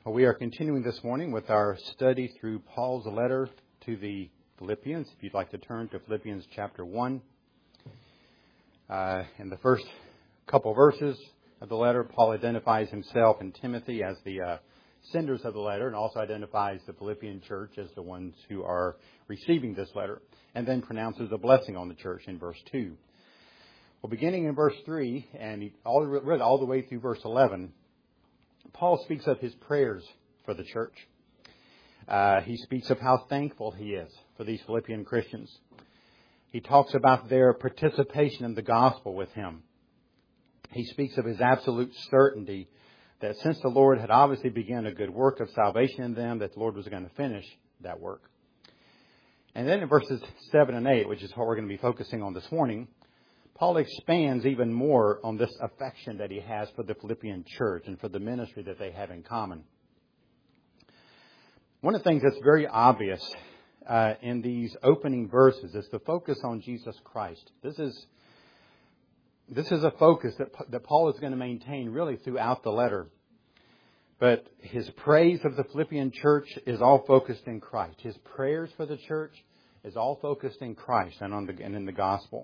Well, we are continuing this morning with our study through Paul's letter to the Philippians. If you'd like to turn to Philippians chapter 1. In the first couple verses of the letter, Paul identifies himself and Timothy as the senders of the letter and also identifies the Philippian church as the ones who are receiving this letter, and then pronounces a blessing on the church in verse 2. Well, beginning in verse 3 and all the way through verse 11, Paul speaks of his prayers for the church. He speaks of how thankful he is for these Philippian Christians. He talks about their participation in the gospel with him. He speaks of his absolute certainty that since the Lord had obviously begun a good work of salvation in them, that the Lord was going to finish that work. And then in verses 7 and 8, which is what we're going to be focusing on this morning, Paul expands even more on this affection that he has for the Philippian church and for the ministry that they have in common. One of the things that's very obvious in these opening verses is the focus on Jesus Christ. This is a focus that Paul is going to maintain really throughout the letter. But his praise of the Philippian church is all focused in Christ. His prayers for the church is all focused in Christ and in the gospel.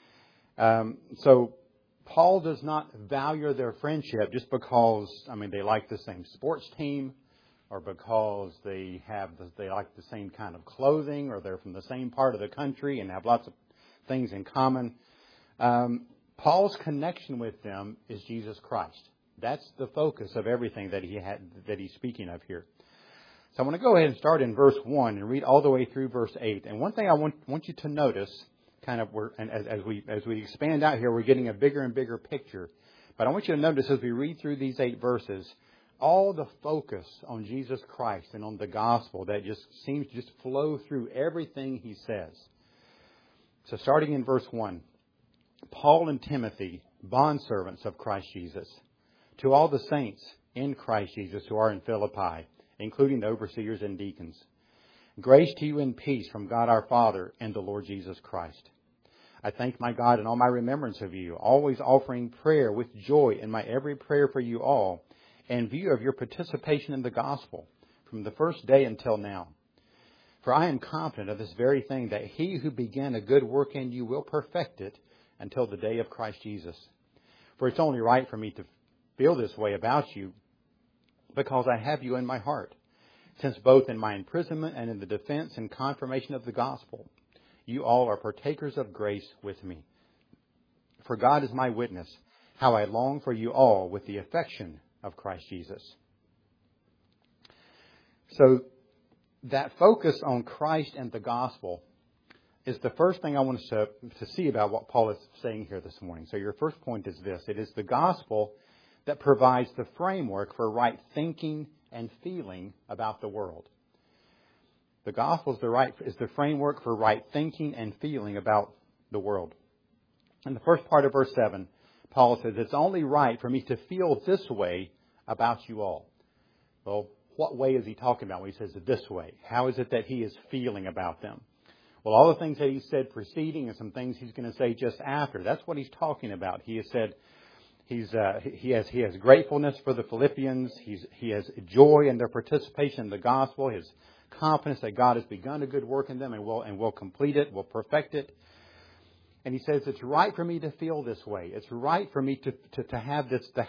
So Paul does not value their friendship just because, they like the same sports team, or because they like the same kind of clothing, or they're from the same part of the country and have lots of things in common. Paul's connection with them is Jesus Christ. That's the focus of everything that he's speaking of here. So I want to go ahead and start in verse 1 and read all the way through verse 8. And one thing I want you to notice, as we expand out here, we're getting a bigger and bigger picture. But I want you to notice as we read through these 8 verses, all the focus on Jesus Christ and on the gospel that just seems to just flow through everything he says. So starting in verse 1, Paul and Timothy, bondservants of Christ Jesus, to all the saints in Christ Jesus who are in Philippi, including the overseers and deacons. Grace to you and peace from God our Father and the Lord Jesus Christ. I thank my God in all my remembrance of you, always offering prayer with joy in my every prayer for you all, in view of your participation in the gospel from the first day until now. For I am confident of this very thing, that he who began a good work in you will perfect it until the day of Christ Jesus. For it's only right for me to feel this way about you, because I have you in my heart, since both in my imprisonment and in the defense and confirmation of the gospel, you all are partakers of grace with me. For God is my witness, how I long for you all with the affection of Christ Jesus. So that focus on Christ and the gospel is the first thing I want us to see about what Paul is saying here this morning. So your first point is this. It is the gospel that provides the framework for right thinking and feeling about the world. The gospel is the framework for right thinking and feeling about the world. In the first part of verse 7, Paul says, it's only right for me to feel this way about you all. Well, what way is he talking about when he says this way? How is it that he is feeling about them? Well, all the things that he said preceding and some things he's going to say just after, that's what he's talking about. He has said, he has gratefulness for the Philippians. He has joy in their participation in the gospel. His confidence that God has begun a good work in them and will complete it, will perfect it. And he says it's right for me to feel this way. It's right for me to have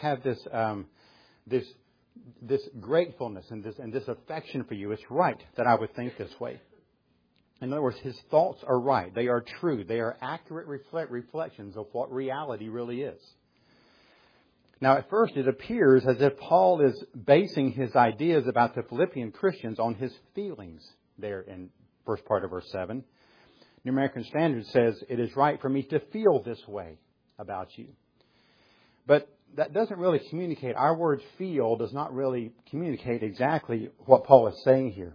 this gratefulness and this affection for you. It's right that I would think this way. In other words, his thoughts are right. They are true. They are accurate reflections of what reality really is. Now, at first, it appears as if Paul is basing his ideas about the Philippian Christians on his feelings there in first part of verse 7. New American Standard says, it is right for me to feel this way about you. But that doesn't really communicate. Our word feel does not really communicate exactly what Paul is saying here.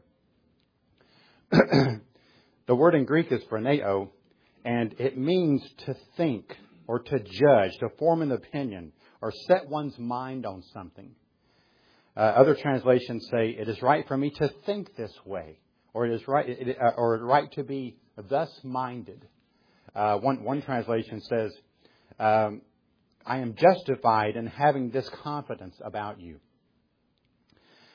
The word in Greek is phroneo, and it means to think or to judge, to form an opinion, or set one's mind on something. Other translations say, it is right for me to think this way, or it is right to be thus minded. One translation says, I am justified in having this confidence about you.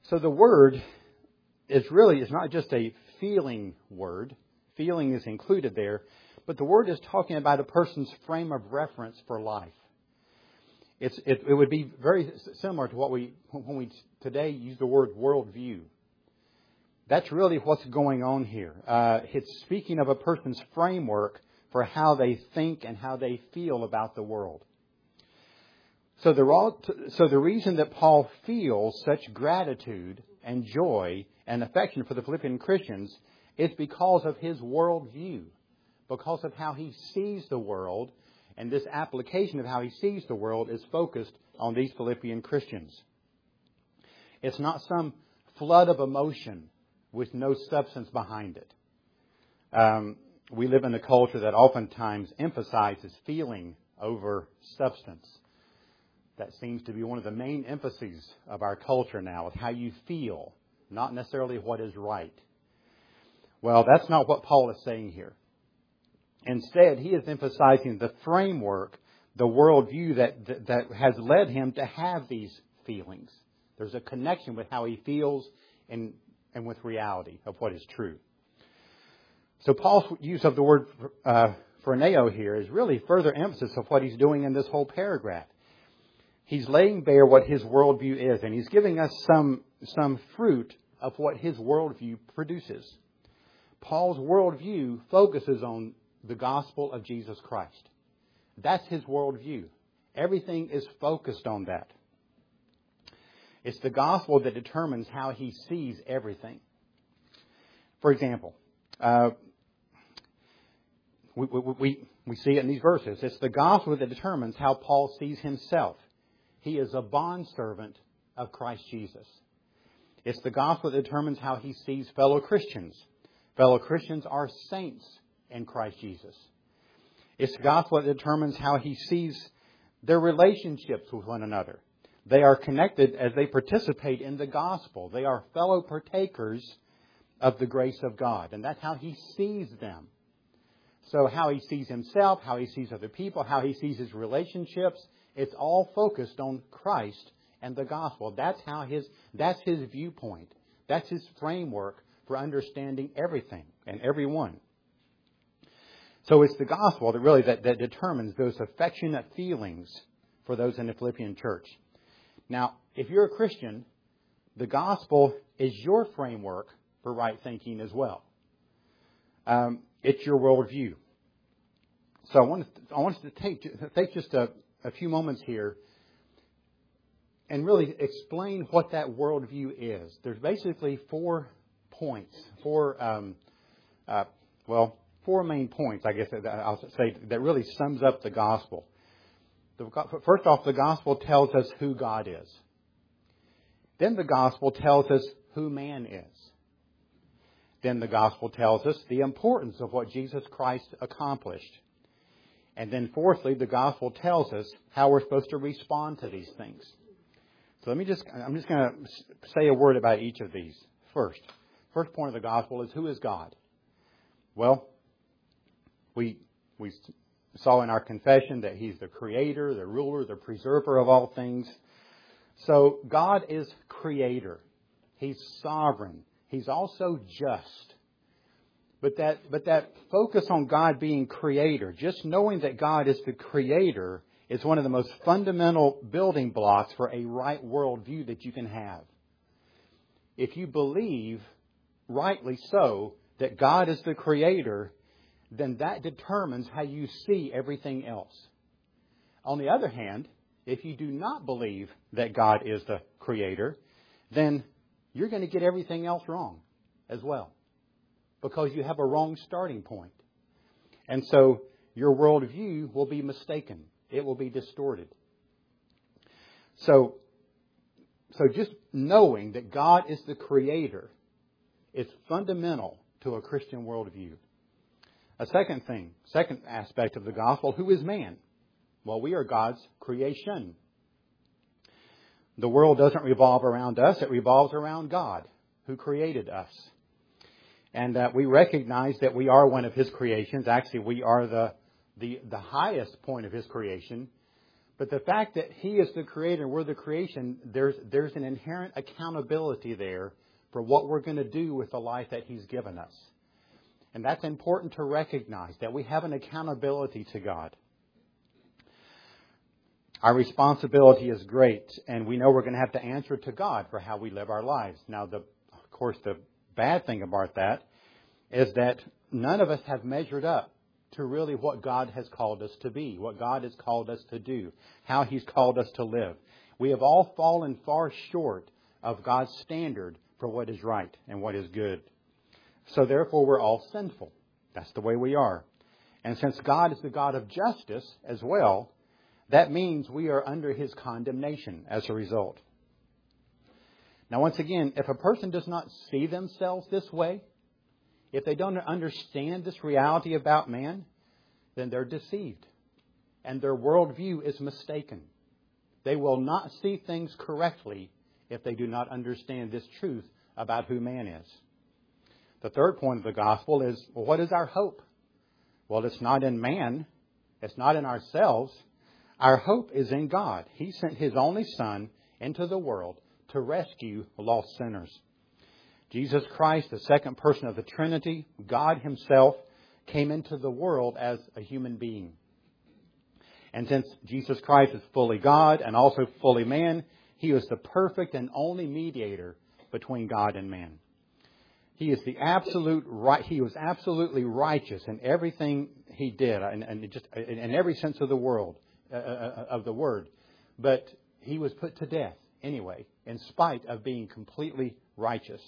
So the word is not just a feeling word. Feeling is included there. But the word is talking about a person's frame of reference for life. It would be very similar to when we today use the word worldview. That's really what's going on here. It's speaking of a person's framework for how they think and how they feel about the world. So the reason that Paul feels such gratitude and joy and affection for the Philippian Christians is because of his worldview, because of how he sees the world, and this application of how he sees the world is focused on these Philippian Christians. It's not some flood of emotion with no substance behind it. We live in a culture that oftentimes emphasizes feeling over substance. That seems to be one of the main emphases of our culture now, is how you feel, not necessarily what is right. Well, that's not what Paul is saying here. Instead, he is emphasizing the framework, the worldview that has led him to have these feelings. There's a connection with how he feels and with reality of what is true. So Paul's use of the word phroneo here is really further emphasis of what he's doing in this whole paragraph. He's laying bare what his worldview is, and he's giving us some fruit of what his worldview produces. Paul's worldview focuses on the gospel of Jesus Christ. That's his worldview. Everything is focused on that. It's the gospel that determines how he sees everything. For example, we see it in these verses. It's the gospel that determines how Paul sees himself. He is a bondservant of Christ Jesus. It's the gospel that determines how he sees fellow Christians. Fellow Christians are saints in Christ Jesus. It's the gospel that determines how he sees their relationships with one another. They are connected as they participate in the gospel. They are fellow partakers of the grace of God. And that's how he sees them. So how he sees himself, how he sees other people, how he sees his relationships, it's all focused on Christ and the gospel. That's his viewpoint. That's his framework for understanding everything and everyone. So it's the gospel that determines those affectionate feelings for those in the Philippian church. Now, if you're a Christian, the gospel is your framework for right thinking as well. It's your worldview. So I want us to take just a few moments here and really explain what that worldview is. There's basically 4 points, four main points, I guess, I'll say, that really sums up the gospel. First off, the gospel tells us who God is. Then the gospel tells us who man is. Then the gospel tells us the importance of what Jesus Christ accomplished. And then fourthly, the gospel tells us how we're supposed to respond to these things. So I'm just going to say a word about each of these. First point of the gospel is, who is God? Well, we saw in our confession that He's the creator, the ruler, the preserver of all things. So God is creator. He's sovereign. He's also just. But that focus on God being creator, just knowing that God is the creator, is one of the most fundamental building blocks for a right worldview that you can have. If you believe, rightly so, that God is the creator, then that determines how you see everything else. On the other hand, if you do not believe that God is the creator, then you're going to get everything else wrong as well, because you have a wrong starting point. And so your worldview will be mistaken. It will be distorted. So just knowing that God is the creator is fundamental to a Christian worldview. A second aspect of the gospel, who is man? Well, we are God's creation. The world doesn't revolve around us. It revolves around God, who created us. And we recognize that we are one of His creations. Actually, we are the highest point of His creation. But the fact that He is the Creator and we're the creation, there's an inherent accountability there for what we're going to do with the life that He's given us. And that's important to recognize, that we have an accountability to God. Our responsibility is great, and we know we're going to have to answer to God for how we live our lives. Now, of course, the bad thing about that is that none of us have measured up to really what God has called us to be, what God has called us to do, how He's called us to live. We have all fallen far short of God's standard for what is right and what is good. So therefore, we're all sinful. That's the way we are. And since God is the God of justice as well, that means we are under His condemnation as a result. Now, once again, if a person does not see themselves this way, if they don't understand this reality about man, then they're deceived. And their worldview is mistaken. They will not see things correctly if they do not understand this truth about who man is. The third point of the gospel is, well, what is our hope? Well, it's not in man. It's not in ourselves. Our hope is in God. He sent His only Son into the world to rescue lost sinners. Jesus Christ, the second person of the Trinity, God Himself, came into the world as a human being. And since Jesus Christ is fully God and also fully man, He was the perfect and only mediator between God and man. He is the absolute right. He was absolutely righteous in everything He did, and just in every sense of the world, of the word. But He was put to death anyway, in spite of being completely righteous.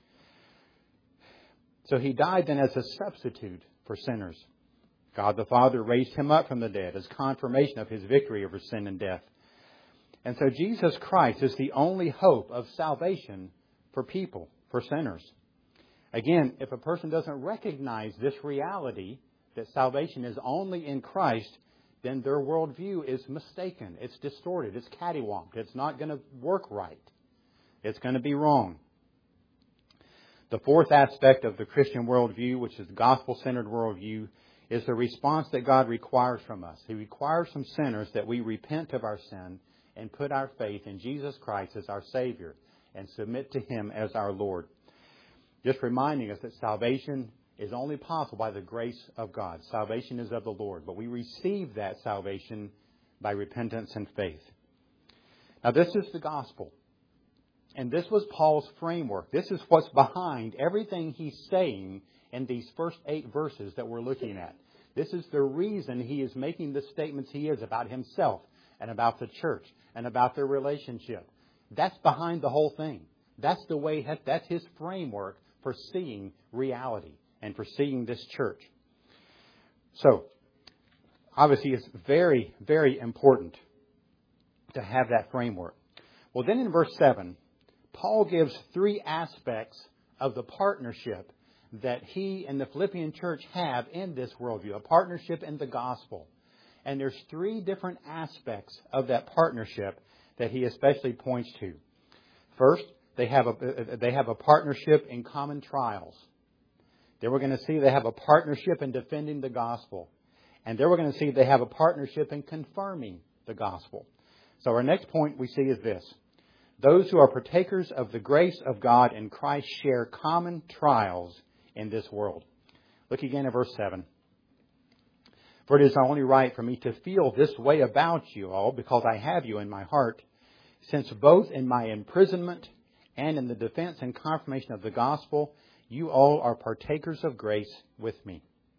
So He died then as a substitute for sinners. God the Father raised Him up from the dead as confirmation of His victory over sin and death. And so Jesus Christ is the only hope of salvation for people, for sinners. Again, if a person doesn't recognize this reality, that salvation is only in Christ, then their worldview is mistaken. It's distorted. It's cattywamped. It's not going to work right. It's going to be wrong. The fourth aspect of the Christian worldview, which is the gospel-centered worldview, is the response that God requires from us. He requires from sinners that we repent of our sin and put our faith in Jesus Christ as our Savior and submit to Him as our Lord. Just reminding us that salvation is only possible by the grace of God. Salvation is of the Lord, but we receive that salvation by repentance and faith. Now, this is the gospel. And this was Paul's framework. This is what's behind everything he's saying in these first 8 verses that we're looking at. This is the reason he is making the statements he is about himself and about the church and about their relationship. That's behind the whole thing. That's the way, that's his framework for seeing reality and for seeing this church. So, obviously it's very, very important to have that framework. Well, then in verse 7, Paul gives 3 aspects of the partnership that he and the Philippian church have in this worldview, a partnership in the gospel. And there's 3 different aspects of that partnership that he especially points to. First, they have a partnership in common trials. Then we're going to see they have a partnership in defending the gospel. And then we're going to see they have a partnership in confirming the gospel. So our next point we see is this. Those who are partakers of the grace of God in Christ share common trials in this world. Look again at verse 7. For it is only right for me to feel this way about you all, because I have you in my heart, since both in my imprisonment and in the defense and confirmation of the gospel, you all are partakers of grace with me.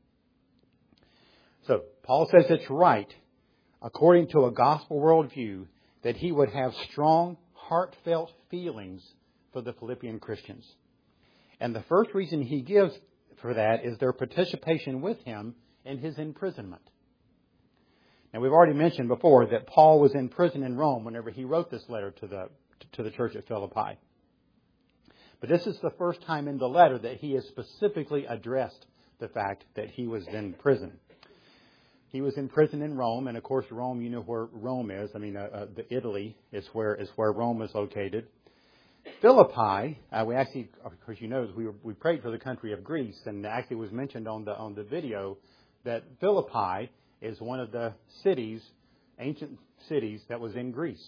So, Paul says it's right, according to a gospel worldview, that he would have strong, heartfelt feelings for the Philippian Christians. And the first reason he gives for that is their participation with him in his imprisonment. Now, we've already mentioned before that Paul was in prison in Rome whenever he wrote this letter to the church at Philippi. But this is the first time in the letter that he has specifically addressed the fact that he was in prison. He was in prison in Rome, and of course Rome, you know where Rome is. I mean, the Italy is where Rome is located. Philippi, we actually, of course, you know, we prayed for the country of Greece, and actually was mentioned on the video that Philippi is one of the cities ancient cities that was in Greece.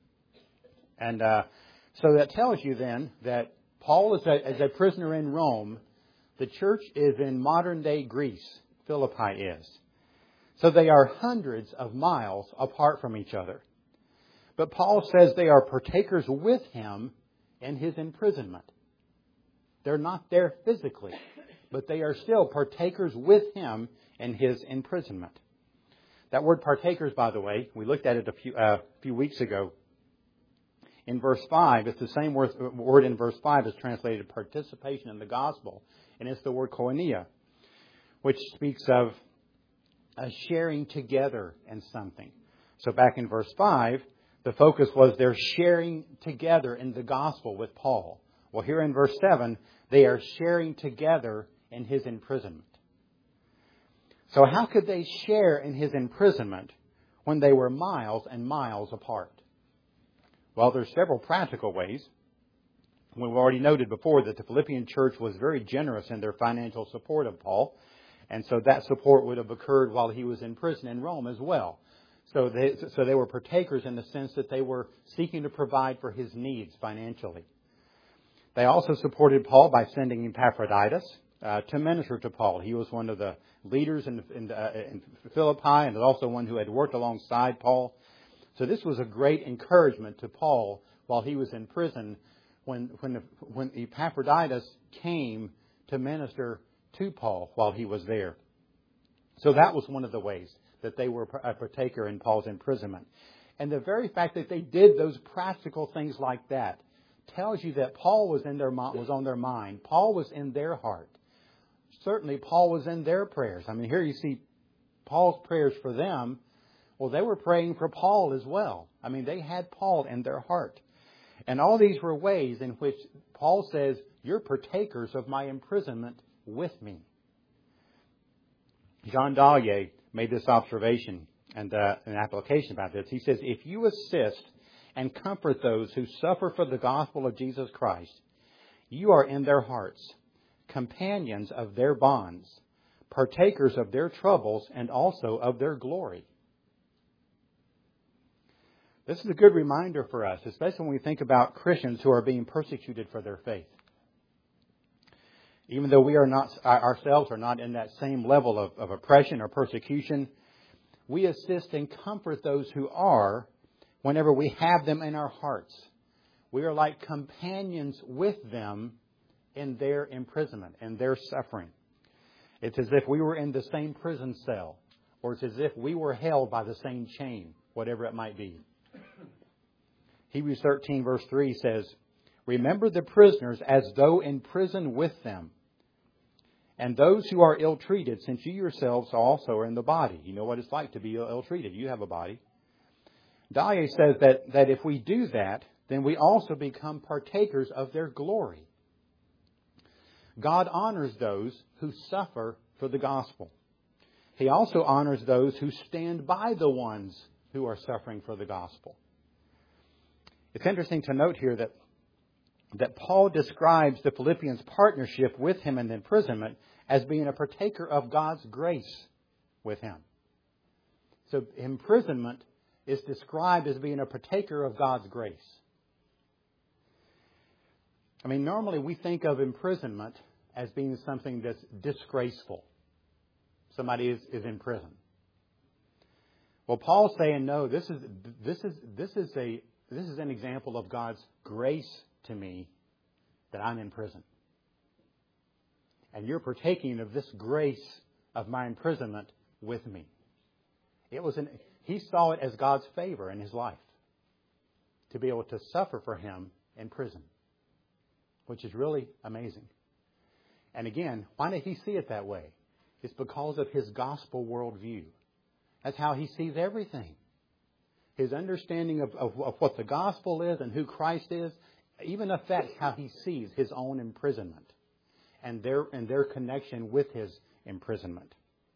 And so that tells you then that Paul is as a prisoner in Rome. The church is in modern-day Greece. Philippi is. So they are hundreds of miles apart from each other. But Paul says they are partakers with him in his imprisonment. They're not there physically, but they are still partakers with him in his imprisonment. That word partakers, by the way, we looked at it a few weeks ago. In verse 5, it's the same word in verse 5 is translated participation in the gospel. And it's the word koinonia, which speaks of a sharing together in something. So back in verse 5, the focus was their sharing together in the gospel with Paul. Well, here in verse 7, they are sharing together in his imprisonment. So how could they share in his imprisonment when they were miles and miles apart? Well, there's several practical ways. We've already noted before that the Philippian church was very generous in their financial support of Paul. And so that support would have occurred while he was in prison in Rome as well. So they were partakers in the sense that they were seeking to provide for his needs financially. They also supported Paul by sending Epaphroditus to minister to Paul. He was one of the leaders in Philippi and also one who had worked alongside Paul. So this was a great encouragement to Paul while he was in prison when Epaphroditus came to minister to Paul while he was there. So that was one of the ways that they were a partaker in Paul's imprisonment. And the very fact that they did those practical things like that tells you that Paul was on their mind. Paul was in their heart. Certainly Paul was in their prayers. I mean, here you see Paul's prayers for them. Well, they were praying for Paul as well. I mean, they had Paul in their heart. And all these were ways in which Paul says, you're partakers of my imprisonment with me. Jean Dallier made this observation and an application about this. He says, if you assist and comfort those who suffer for the gospel of Jesus Christ, you are in their hearts, companions of their bonds, partakers of their troubles and also of their glory. This is a good reminder for us, especially when we think about Christians who are being persecuted for their faith. Even though we are not ourselves are not in that same level of oppression or persecution, we assist and comfort those who are whenever we have them in our hearts. We are like companions with them in their imprisonment and their suffering. It's as if we were in the same prison cell, or it's as if we were held by the same chain, whatever it might be. Hebrews 13 verse 3 says, remember the prisoners as though in prison with them, and those who are ill-treated, since you yourselves also are in the body. You know what it's like to be ill-treated. You have a body. Dallier says that if we do that, then we also become partakers of their glory. God honors those who suffer for the gospel. He also honors those who stand by the ones who are suffering for the gospel. It's interesting to note here that Paul describes the Philippians' partnership with him in the imprisonment as being a partaker of God's grace with him. So imprisonment is described as being a partaker of God's grace. I mean, normally we think of imprisonment as being something that's disgraceful. Somebody is in prison. Well, Paul's saying, no, this is an example of God's grace to me that I'm in prison. And you're partaking of this grace of my imprisonment with me. He saw it as God's favor in his life to be able to suffer for him in prison, which is really amazing. And again, why did he see it that way? It's because of his gospel worldview. That's how he sees everything. His understanding of what the gospel is and who Christ is even affects how he sees his own imprisonment and their connection with his imprisonment.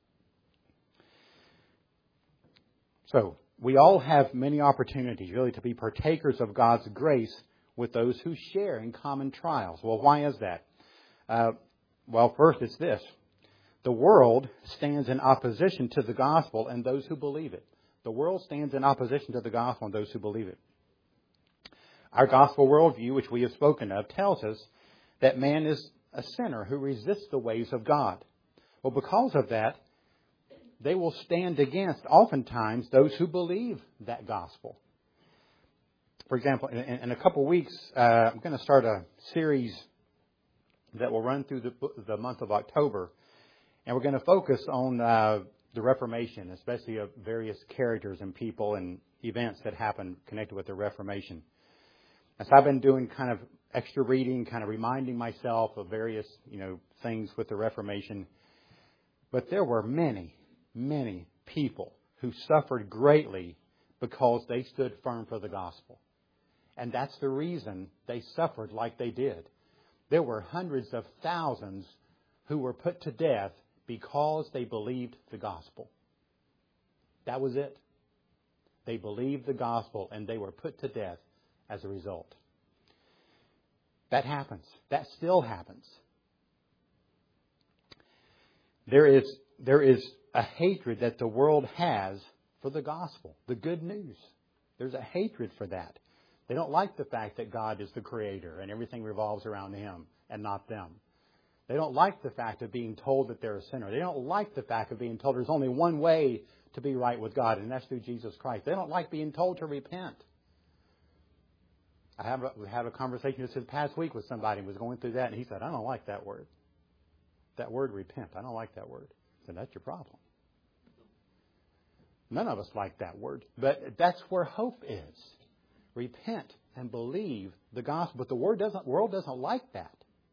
So, we all have many opportunities really to be partakers of God's grace with those who share in common trials. Well, why is that? Well, first it's this. The world stands in opposition to the gospel and those who believe it. The world stands in opposition to the gospel and those who believe it. Our gospel worldview, which we have spoken of, tells us that man is a sinner who resists the ways of God. Well, because of that, they will stand against, oftentimes, those who believe that gospel. For example, in a couple of weeks, I'm going to start a series that will run through the month of October. And we're going to focus on the Reformation, especially of various characters and people and events that happened connected with the Reformation. And so I've been doing kind of extra reading, kind of reminding myself of various, things with the Reformation. But there were many, many people who suffered greatly because they stood firm for the gospel. And that's the reason they suffered like they did. There were hundreds of thousands who were put to death because they believed the gospel. That was it. They believed the gospel and they were put to death as a result. That happens. That still happens. There is a hatred that the world has for the gospel, the good news. There's a hatred for that. They don't like the fact that God is the creator and everything revolves around Him and not them. They don't like the fact of being told that they're a sinner. They don't like the fact of being told there's only one way to be right with God, and that's through Jesus Christ. They don't like being told to repent. I had a conversation just this past week with somebody who was going through that, and he said, I don't like that word. That word, repent. I don't like that word. I said, that's your problem. None of us like that word, but that's where hope is. Repent and believe the gospel. But the world doesn't like that.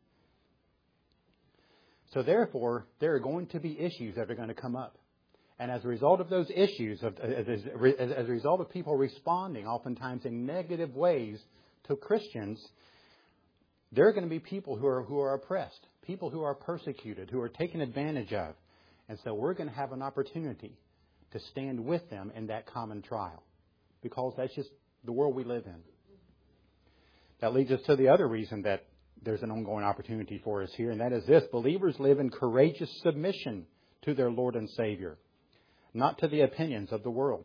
So therefore, there are going to be issues that are going to come up. And as a result of those issues, as a result of people responding oftentimes in negative ways to Christians, there are going to be people who are oppressed, people who are persecuted, who are taken advantage of. And so we're going to have an opportunity to stand with them in that common trial, because that's just the world we live in. That leads us to the other reason that there's an ongoing opportunity for us here, and that is this: believers live in courageous submission to their Lord and Savior, not to the opinions of the world.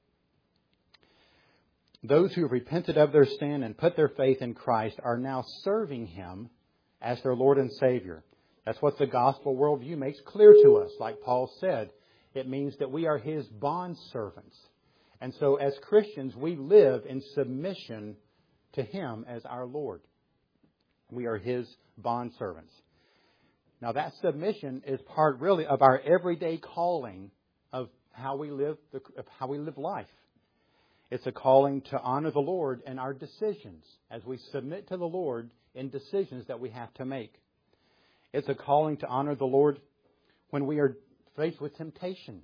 Those who have repented of their sin and put their faith in Christ are now serving Him as their Lord and Savior. That's what the gospel worldview makes clear to us. Like Paul said, it means that we are His bondservants. And so as Christians, we live in submission to Him as our Lord. We are His bondservants. Now that submission is part really of our everyday calling of how we live life. It's a calling to honor the Lord in our decisions as we submit to the Lord in decisions that we have to make. It's a calling to honor the Lord when we are faced with temptation.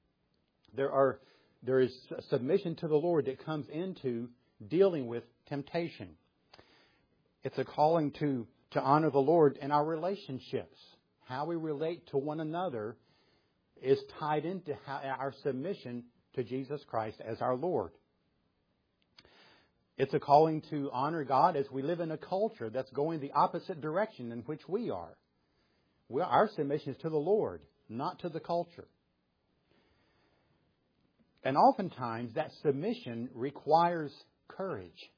There is a submission to the Lord that comes into dealing with temptation. It's a calling to honor the Lord in our relationships. How we relate to one another is tied into our submission to Jesus Christ as our Lord. It's a calling to honor God as we live in a culture that's going the opposite direction in which we are. Our submission is to the Lord, not to the culture. And oftentimes that submission requires courage.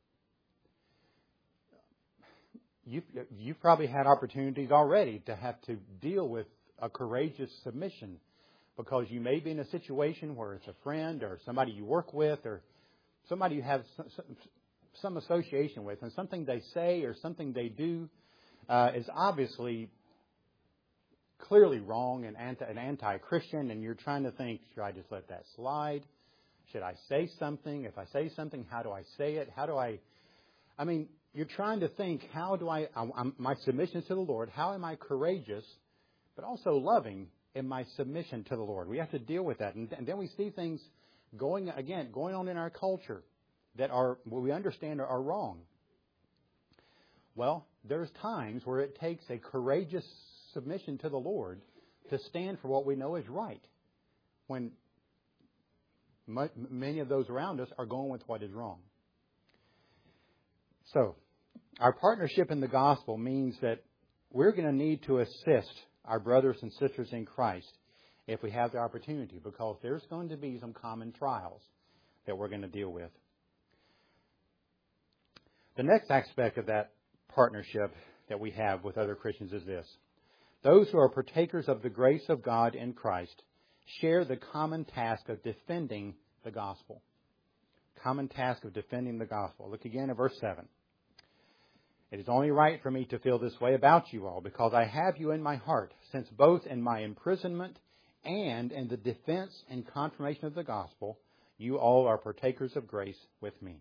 You've probably had opportunities already to have to deal with a courageous submission, because you may be in a situation where it's a friend or somebody you work with or somebody you have some association with, and something they say or something they do is obviously clearly wrong and anti-Christian, and you're trying to think, should I just let that slide? Should I say something? If I say something, how do I say it? You're trying to think, my submission is to the Lord, how am I courageous, but also loving in my submission to the Lord? We have to deal with that. And then we see things going on in our culture that what we understand are wrong. Well, there's times where it takes a courageous submission to the Lord to stand for what we know is right, when many of those around us are going with what is wrong. So, our partnership in the gospel means that we're going to need to assist our brothers and sisters in Christ if we have the opportunity, because there's going to be some common trials that we're going to deal with. The next aspect of that partnership that we have with other Christians is this. Those who are partakers of the grace of God in Christ share the common task of defending the gospel. Common task of defending the gospel. Look again at verse 7. It is only right for me to feel this way about you all, because I have you in my heart, since both in my imprisonment and in the defense and confirmation of the gospel, you all are partakers of grace with me.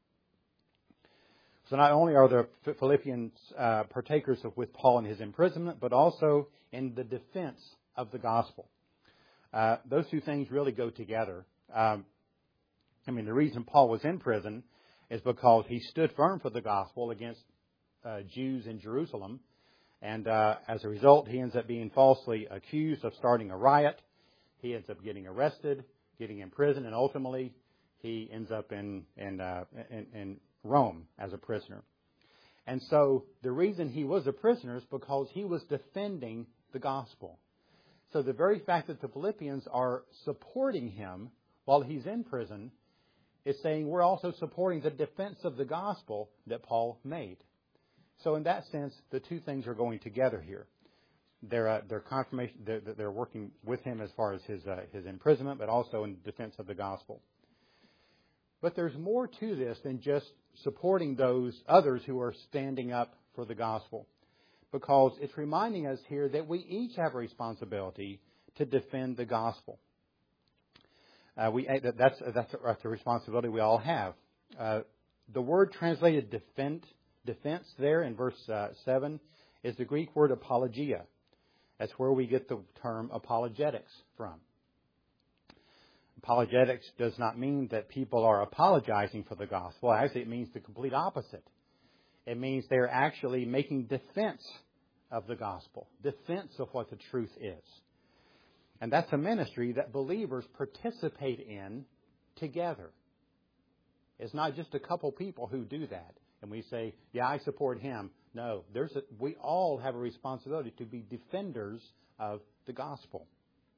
So not only are the Philippians partakers with Paul in his imprisonment, but also in the defense of the gospel. Those two things really go together. The reason Paul was in prison is because he stood firm for the gospel against Jews in Jerusalem. And as a result, he ends up being falsely accused of starting a riot. He ends up getting arrested, getting in prison, and ultimately he ends up in Rome as a prisoner. And so the reason he was a prisoner is because he was defending the gospel. So the very fact that the Philippians are supporting him while he's in prison is saying we're also supporting the defense of the gospel that Paul made. So in that sense, the two things are going together here. Their confirmation, they're working with him as far as his imprisonment, but also in defense of the gospel. But there's more to this than just supporting those others who are standing up for the gospel, because it's reminding us here that we each have a responsibility to defend the gospel. That's a responsibility we all have. The word translated defense there in verse 7 is the Greek word apologia. That's where we get the term apologetics from. Apologetics does not mean that people are apologizing for the gospel. Actually, it means the complete opposite. It means they're actually making defense of the gospel, defense of what the truth is. And that's a ministry that believers participate in together. It's not just a couple people who do that. And we say, yeah, I support him. No, we all have a responsibility to be defenders of the gospel.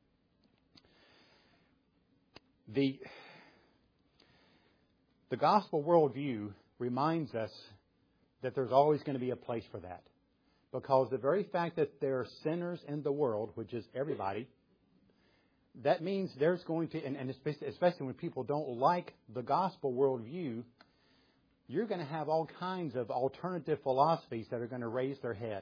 The gospel worldview reminds us that there's always going to be a place for that. Because the very fact that there are sinners in the world, which is everybody, that means there's going to, and especially when people don't like the gospel worldview, you're going to have all kinds of alternative philosophies that are going to raise their head.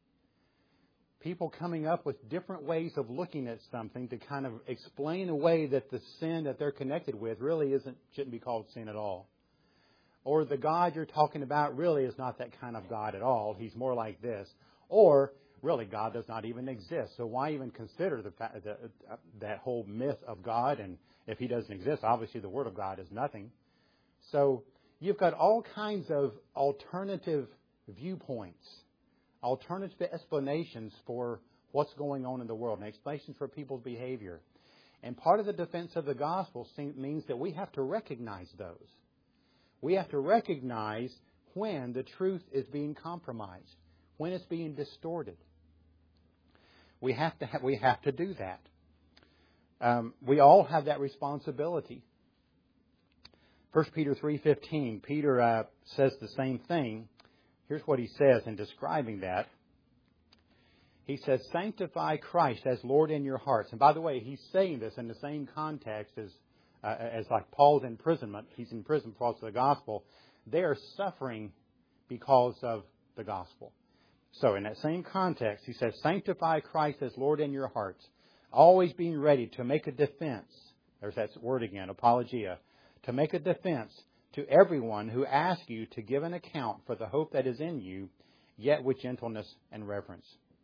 People coming up with different ways of looking at something to kind of explain away that the sin that they're connected with really shouldn't be called sin at all. Or the God you're talking about really is not that kind of God at all. He's more like this. Or really God does not even exist. So why even consider that whole myth of God? And if He doesn't exist, obviously the Word of God is nothing. So you've got all kinds of alternative viewpoints, alternative explanations for what's going on in the world, and explanations for people's behavior. And part of the defense of the gospel means that we have to recognize those. We have to recognize when the truth is being compromised, when it's being distorted. We have to do that. We all have that responsibility. 1 Peter 3:15, Peter says the same thing. Here's what he says in describing that. He says, sanctify Christ as Lord in your hearts. And by the way, he's saying this in the same context as like Paul's imprisonment. He's in prison because of the gospel. They are suffering because of the gospel. So in that same context, he says, sanctify Christ as Lord in your hearts, always being ready to make a defense. There's that word again, apologia. To make a defense to everyone who asks you to give an account for the hope that is in you, yet with gentleness and reverence.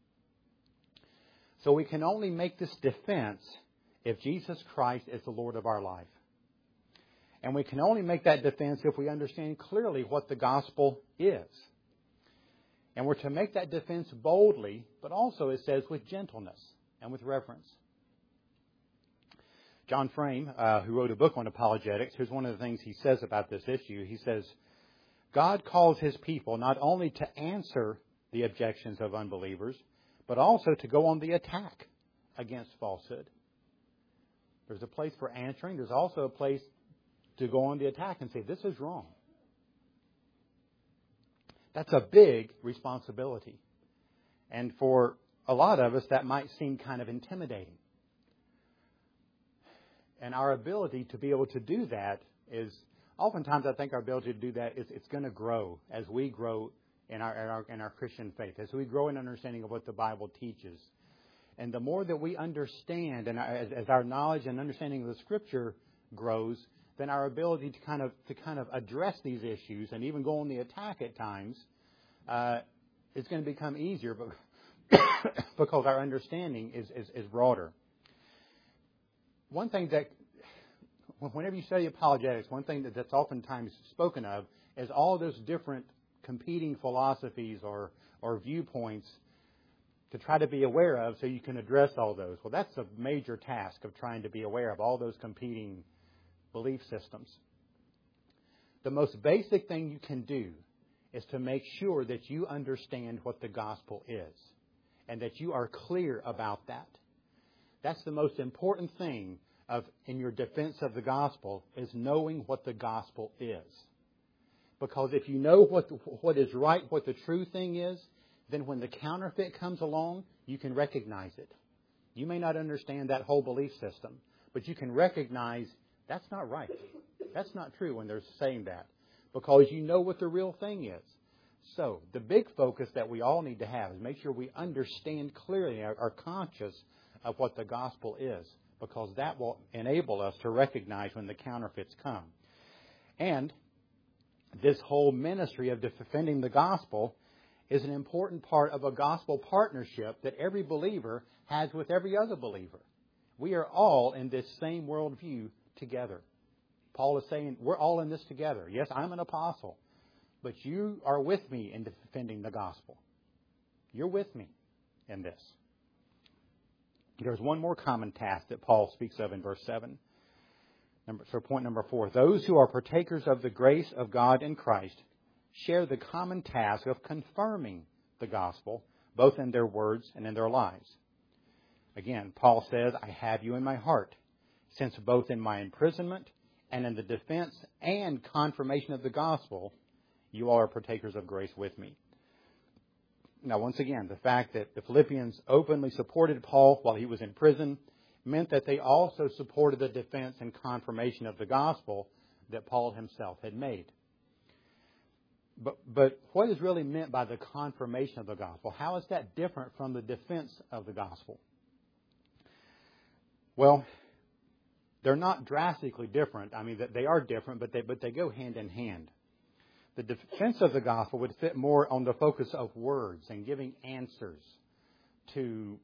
So we can only make this defense if Jesus Christ is the Lord of our life. And we can only make that defense if we understand clearly what the gospel is. And we're to make that defense boldly, but also, it says, with gentleness and with reverence. John Frame, who wrote a book on apologetics, here's one of the things he says about this issue. He says, God calls His people not only to answer the objections of unbelievers, but also to go on the attack against falsehood. There's a place for answering. There's also a place to go on the attack and say, this is wrong. That's a big responsibility. And for a lot of us, that might seem kind of intimidating. And our ability to be able to do that is, oftentimes I think our ability to do that is it's going to grow as we grow in our Christian faith, as we grow in understanding of what the Bible teaches. And the more that we understand, and as our knowledge and understanding of the Scripture grows, then our ability to kind of address these issues and even go on the attack at times is going to become easier, but because our understanding is broader. One thing that, whenever you study apologetics, one thing that's oftentimes spoken of is all those different competing philosophies or viewpoints to try to be aware of so you can address all those. Well, that's a major task of trying to be aware of all those competing belief systems. The most basic thing you can do is to make sure that you understand what the gospel is and that you are clear about that. That's the most important thing in your defense of the gospel, is knowing what the gospel is. Because if you know what is right, what the true thing is, then when the counterfeit comes along, you can recognize it. You may not understand that whole belief system, but you can recognize that's not right. That's not true when they're saying that, because you know what the real thing is. So the big focus that we all need to have is make sure we understand clearly, are conscious of what the gospel is, because that will enable us to recognize when the counterfeits come. And this whole ministry of defending the gospel is an important part of a gospel partnership that every believer has with every other believer. We are all in this same worldview together. Paul is saying we're all in this together. Yes, I'm an apostle, but you are with me in defending the gospel. You're with me in this. There's one more common task that Paul speaks of in verse 7. So point number 4. Those who are partakers of the grace of God in Christ share the common task of confirming the gospel, both in their words and in their lives. Again, Paul says, I have you in my heart, since both in my imprisonment and in the defense and confirmation of the gospel, you all are partakers of grace with me. Now, once again, the fact that the Philippians openly supported Paul while he was in prison meant that they also supported the defense and confirmation of the gospel that Paul himself had made. But what is really meant by the confirmation of the gospel? How is that different from the defense of the gospel? Well, they're not drastically different. I mean, they are different, but they go hand in hand. The defense of the gospel would fit more on the focus of words and giving answers to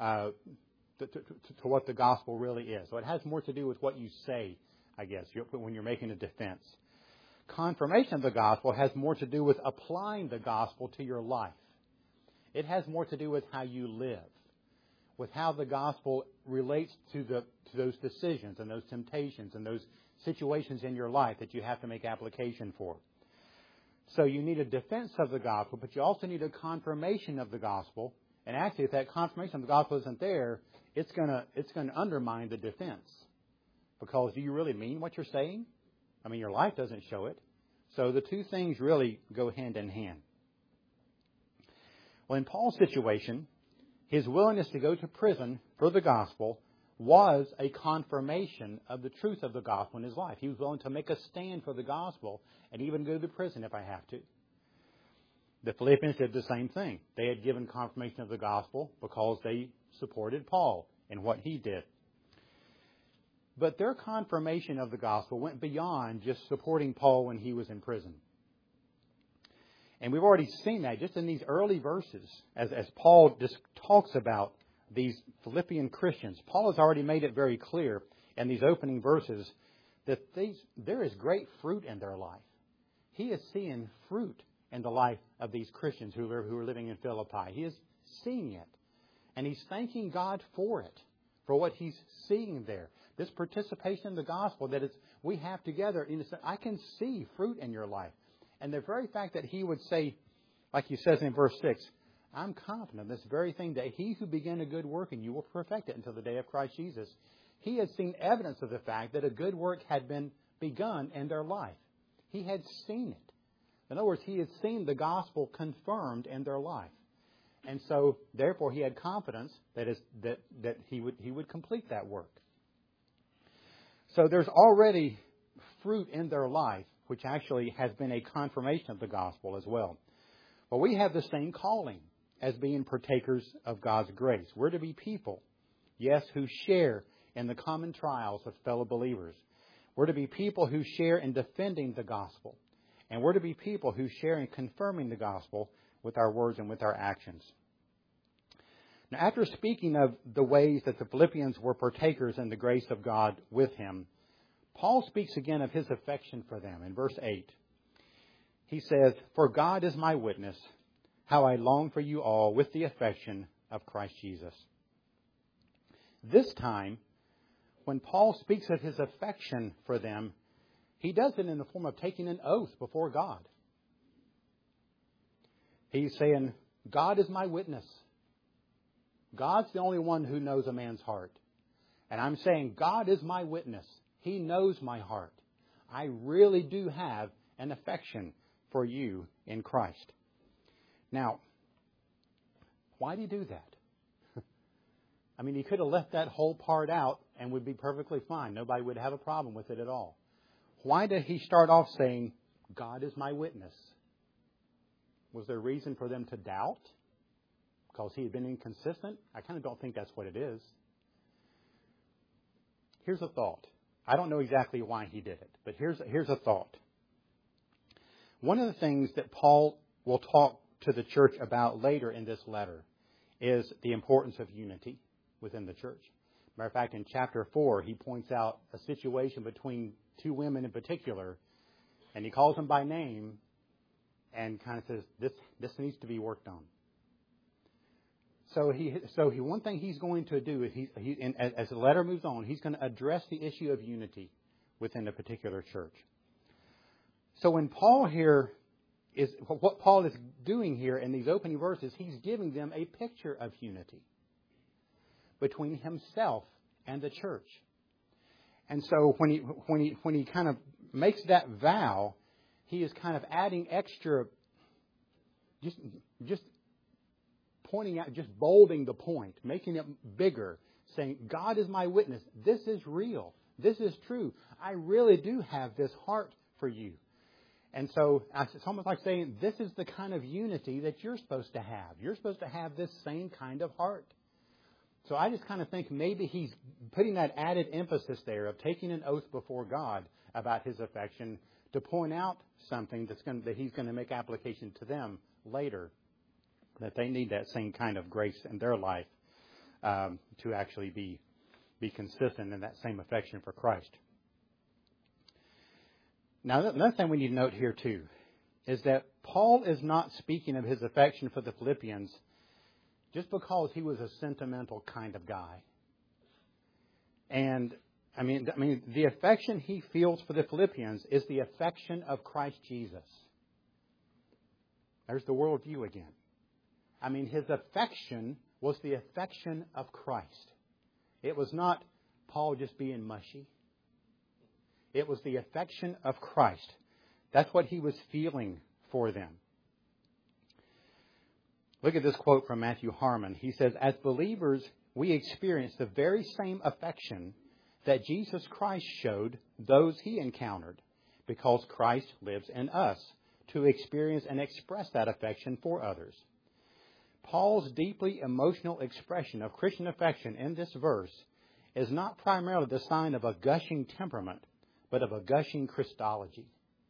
what the gospel really is. So it has more to do with what you say, I guess, when you're making a defense. Confirmation of the gospel has more to do with applying the gospel to your life. It has more to do with how you live, with how the gospel relates to those decisions and those temptations and those situations in your life that you have to make application for. So you need a defense of the gospel, but you also need a confirmation of the gospel. And actually, if that confirmation of the gospel isn't there, it's going to undermine the defense. Because do you really mean what you're saying? I mean, your life doesn't show it. So the two things really go hand in hand. Well, in Paul's situation, his willingness to go to prison for the gospel was a confirmation of the truth of the gospel in his life. He was willing to make a stand for the gospel and even go to prison if I have to. The Philippians did the same thing. They had given confirmation of the gospel because they supported Paul in what he did. But their confirmation of the gospel went beyond just supporting Paul when he was in prison. And we've already seen that just in these early verses as Paul just talks about these Philippian Christians. Paul has already made it very clear in these opening verses that there is great fruit in their life. He is seeing fruit in the life of these Christians who are living in Philippi. He is seeing it. And he's thanking God for it, for what he's seeing there. This participation in the gospel that we have together. I can see fruit in your life. And the very fact that he would say, like he says in verse 6, I'm confident of this very thing, that he who began a good work in you will perfect it until the day of Christ Jesus. He had seen evidence of the fact that a good work had been begun in their life. He had seen it. In other words, he had seen the gospel confirmed in their life. And so, therefore, he had confidence that he would complete that work. So there's already fruit in their life, which actually has been a confirmation of the gospel as well. But we have the same calling as being partakers of God's grace. We're to be people, yes, who share in the common trials of fellow believers. We're to be people who share in defending the gospel. And we're to be people who share in confirming the gospel with our words and with our actions. Now, after speaking of the ways that the Philippians were partakers in the grace of God with him, Paul speaks again of his affection for them in verse 8. He says, "For God is my witness, how I long for you all with the affection of Christ Jesus." This time, when Paul speaks of his affection for them, he does it in the form of taking an oath before God. He's saying, God is my witness. God's the only one who knows a man's heart. And I'm saying, God is my witness. He knows my heart. I really do have an affection for you in Christ. Now, why did he do that? I mean, he could have left that whole part out and would be perfectly fine. Nobody would have a problem with it at all. Why did he start off saying, God is my witness? Was there reason for them to doubt? Because he had been inconsistent? I kind of don't think that's what it is. Here's a thought. I don't know exactly why he did it, but here's a thought. One of the things that Paul will talk to the church about later in this letter is the importance of unity within the church. Matter of fact, in chapter 4, he points out a situation between two women in particular, and he calls them by name and kind of says, this needs to be worked on. So one thing he's going to do is as the letter moves on, he's going to address the issue of unity within a particular church. So when what Paul is doing here in these opening verses, he's giving them a picture of unity between himself and the church. And so when he kind of makes that vow, he is kind of adding extra, just pointing out, just bolding the point, making it bigger, saying, God is my witness. This is real. This is true. I really do have this heart for you. And so it's almost like saying, this is the kind of unity that you're supposed to have. You're supposed to have this same kind of heart. So I just kind of think maybe he's putting that added emphasis there of taking an oath before God about his affection to point out something that he's going to make application to them later, that they need that same kind of grace in their life to actually be consistent in that same affection for Christ. Now, another thing we need to note here, too, is that Paul is not speaking of his affection for the Philippians just because he was a sentimental kind of guy. And, I mean, the affection he feels for the Philippians is the affection of Christ Jesus. There's the worldview again. I mean, his affection was the affection of Christ. It was not Paul just being mushy. It was the affection of Christ. That's what he was feeling for them. Look at this quote from Matthew Harmon. He says, "As believers, we experience the very same affection that Jesus Christ showed those he encountered, because Christ lives in us to experience and express that affection for others." Paul's deeply emotional expression of Christian affection in this verse is not primarily the sign of a gushing temperament, but of a gushing Christology.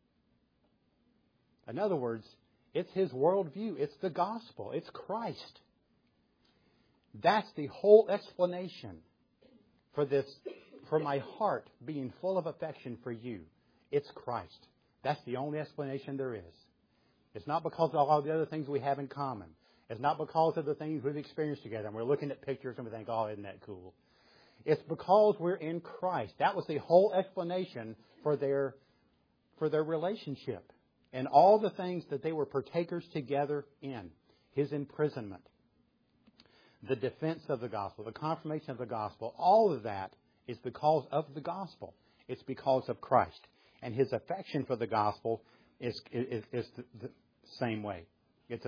In other words, it's his worldview. It's the gospel. It's Christ. That's the whole explanation for my heart being full of affection for you. It's Christ. That's the only explanation there is. It's not because of all the other things we have in common. It's not because of the things we've experienced together. And we're looking at pictures and we think, oh, isn't that cool? It's because we're in Christ. That was the whole explanation for their relationship and all the things that they were partakers together in. His imprisonment, the defense of the gospel, the confirmation of the gospel, all of that is because of the gospel. It's because of Christ. And his affection for the gospel is the same way. It's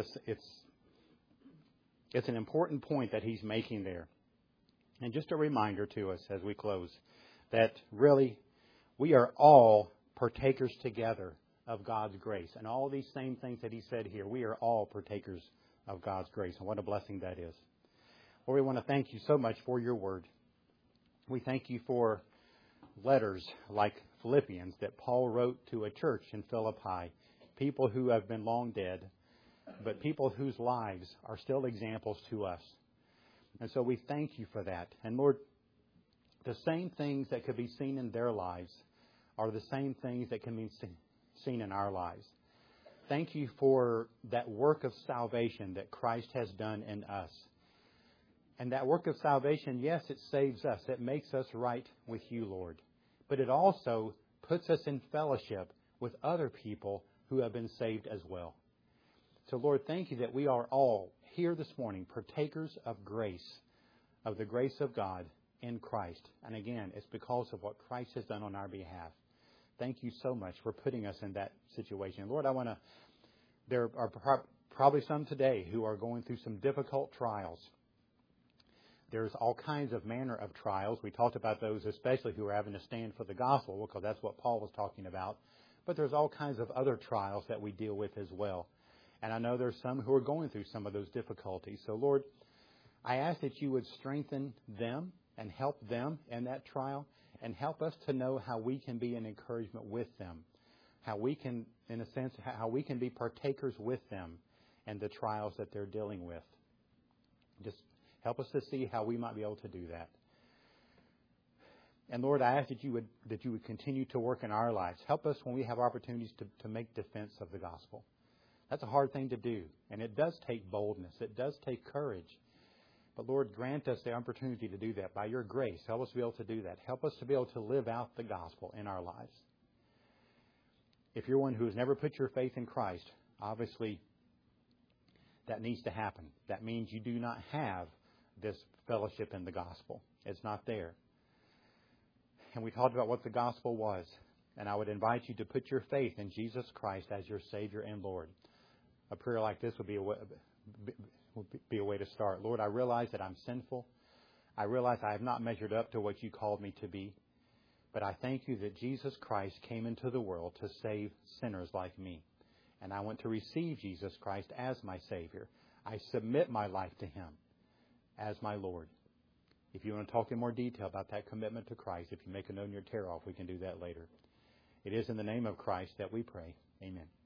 an important point that he's making there. And just a reminder to us as we close that really we are all partakers together of God's grace. And all these same things that he said here, we are all partakers of God's grace. And what a blessing that is. Lord, we want to thank you so much for your word. We thank you for letters like Philippians that Paul wrote to a church in Philippi, people who have been long dead, but people whose lives are still examples to us. And so we thank you for that. And Lord, the same things that could be seen in their lives are the same things that can be seen in our lives. Thank you for that work of salvation that Christ has done in us. And that work of salvation, yes, it saves us. It makes us right with you, Lord. But it also puts us in fellowship with other people who have been saved as well. So, Lord, thank you that we are all here this morning partakers of grace, of the grace of God in Christ. And again, it's because of what Christ has done on our behalf. Thank you so much for putting us in that situation. Lord, there are probably some today who are going through some difficult trials. There's all kinds of manner of trials. We talked about those, especially who are having to stand for the gospel, because that's what Paul was talking about. But there's all kinds of other trials that we deal with as well. And I know there's some who are going through some of those difficulties. So, Lord, I ask that you would strengthen them and help them in that trial, and help us to know how we can be an encouragement with them, how we can, in a sense, how we can be partakers with them in the trials that they're dealing with. Just help us to see how we might be able to do that. And Lord, I ask that you would continue to work in our lives. Help us when we have opportunities to make defense of the gospel. That's a hard thing to do, and it does take boldness. It does take courage. But Lord, grant us the opportunity to do that by your grace. Help us to be able to do that. Help us to be able to live out the gospel in our lives. If you're one who has never put your faith in Christ, obviously that needs to happen. That means you do not have this fellowship in the gospel. It's not there. And we talked about what the gospel was. And I would invite you to put your faith in Jesus Christ as your Savior and Lord. A prayer like this would be a way to start. Lord, I realize that I'm sinful. I realize I have not measured up to what you called me to be. But I thank you that Jesus Christ came into the world to save sinners like me. And I want to receive Jesus Christ as my Savior. I submit my life to Him as my Lord. If you want to talk in more detail about that commitment to Christ, if you make a note in your tear off, we can do that later. It is in the name of Christ that we pray. Amen.